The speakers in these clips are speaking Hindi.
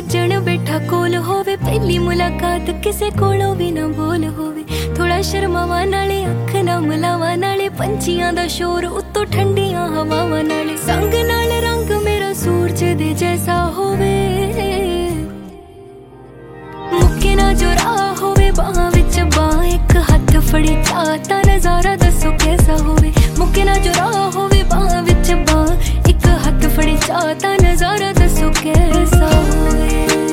सजन बैठा कोल होवे, पहली मुलाकात किसे कोलों भी ना बोल होवे। थोड़ा शर्मावा नाले अख ना मिलावा नाले, पंछियां दा शोर उत्तों ठंडियां हवावां नाले, संग नाल रंग मेरा सूरज दे जैसा होवे। मुक्के ना जो राह होवे, बाह विच बाह एक हथ फड़ी चाहता नजारा दसो कैसा होवे। मुक्के ना जो राह होवे, बाह विच बाह एक हथ फड़ी चाहता नजारा दसो कैसा होवे।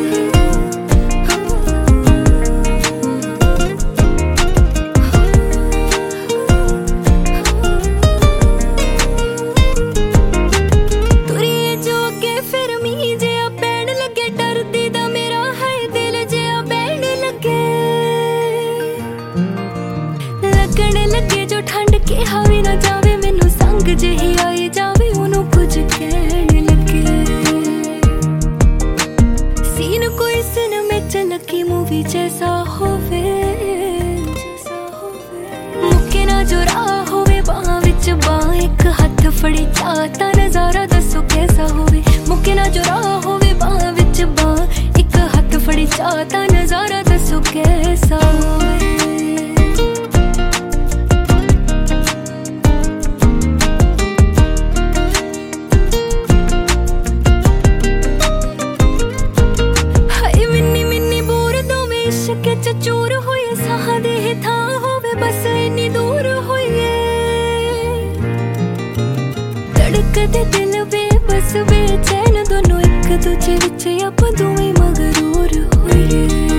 लगे जो ठंड के हावे ना जावे, मैनू संग जही आई जावे ओनू कुछ कहन लगे। सीन कोई सिनेमा च लगी मूवी जैसा होवे। मुक्के ना जो राह होवे, बाह विच बाह एक हथ फड़ी चाहता नजारा दसो कैसा होवे। मुक्के ना जो राह होवे, बाह विच बाह एक हथ फड़ी चाहता नजारा दसो कैसा होवे। चूर होए साह दे था होवे, बस इन्नी दूर होए। धड़कदे दिल बेबस बेचैन, दोनों एक दूजे विच आप दोवें मगरूर होए।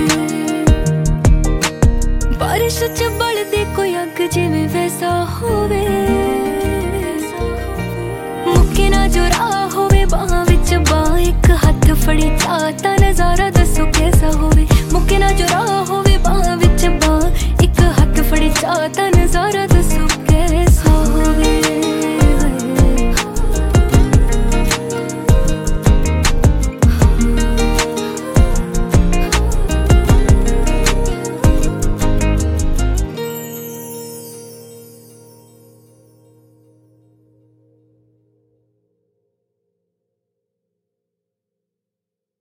बारिश च बलदी कोई अग जिवें वैसा होवे। मुक्के ना जो राह होवे, बाह विच बाह एक हथ फड़ी चाहता नजारा दसो कैसा होवे। मुक्के ना जो राह